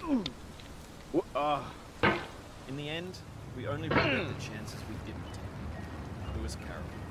In the end, we only regret the chances we didn't take. Lewis Carroll.